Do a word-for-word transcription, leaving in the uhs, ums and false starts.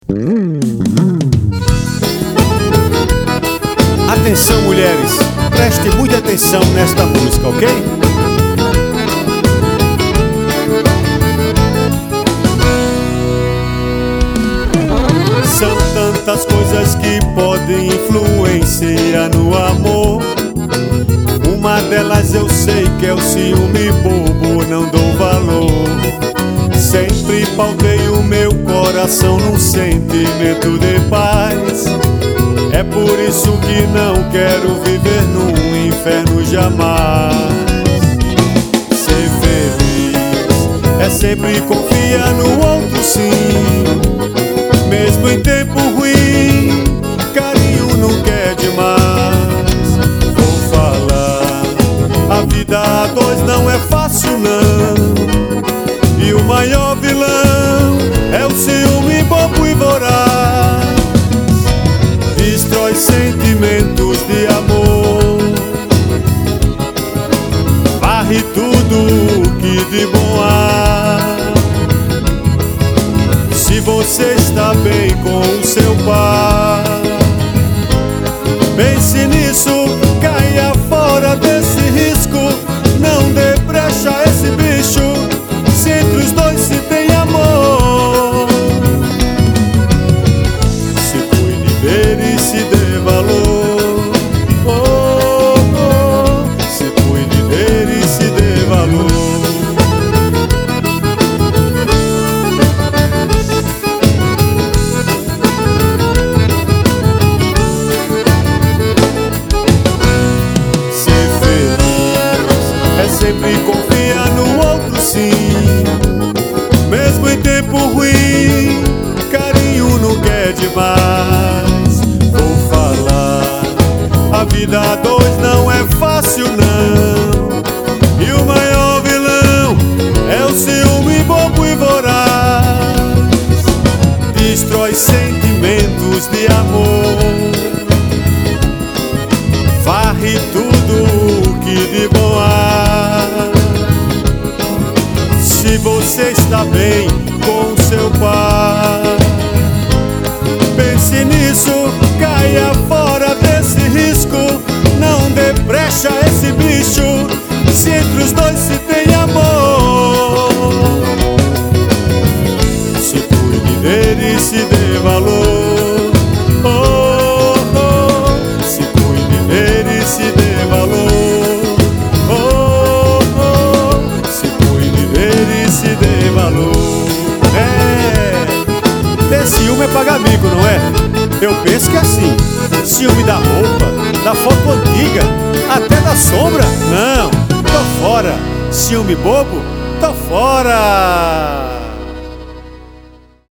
Atenção, mulheres, preste muita atenção nesta música, ok? São tantas coisas que podem influenciar no amor. Uma delas eu sei que é o ciúme bobo, não dou valor. Sempre pautei o meu coração num sentimento de paz. É por isso que não quero viver num inferno jamais. Ser feliz é sempre confiar no outro, sim. Mesmo em tempo ruim, carinho nunca é demais. Vou falar, a vida a dois não é fácil não. E o maior vilão é o ciúme bobo e voraz. Destrói sentimentos de amor, varre tudo que de bom há. Se você está bem com o seu par, pense nisso, caia fora desse risco. Não dê brecha a esse bicho, se entre os dois se tem amor. Se cuide dele e se dê valor. Oh, oh, se cuide dele e se dê valor. Sempre confia no outro, sim. Mesmo em tempo ruim, carinho nunca é demais. Vou falar, a vida a dois não é fácil não. E o maior vilão é o ciúme bobo e voraz. Destrói sentimentos de amor, varre tudo que de bom há. Se você está bem com seu par, pense nisso, caia fora desse risco. Não dê brecha a esse bicho, se entre os dois se tem amor. Se cuide dele e se dê valor. Oh, oh, se cuide dele e se dê valor. Oh, oh, se cuide dele e se dê valor. É, ter ciúme é pagar mico, não é? Eu penso que é assim. Ciúme da roupa, da foto antiga, até da sombra. Não, tô fora. Ciúme bobo, tô fora.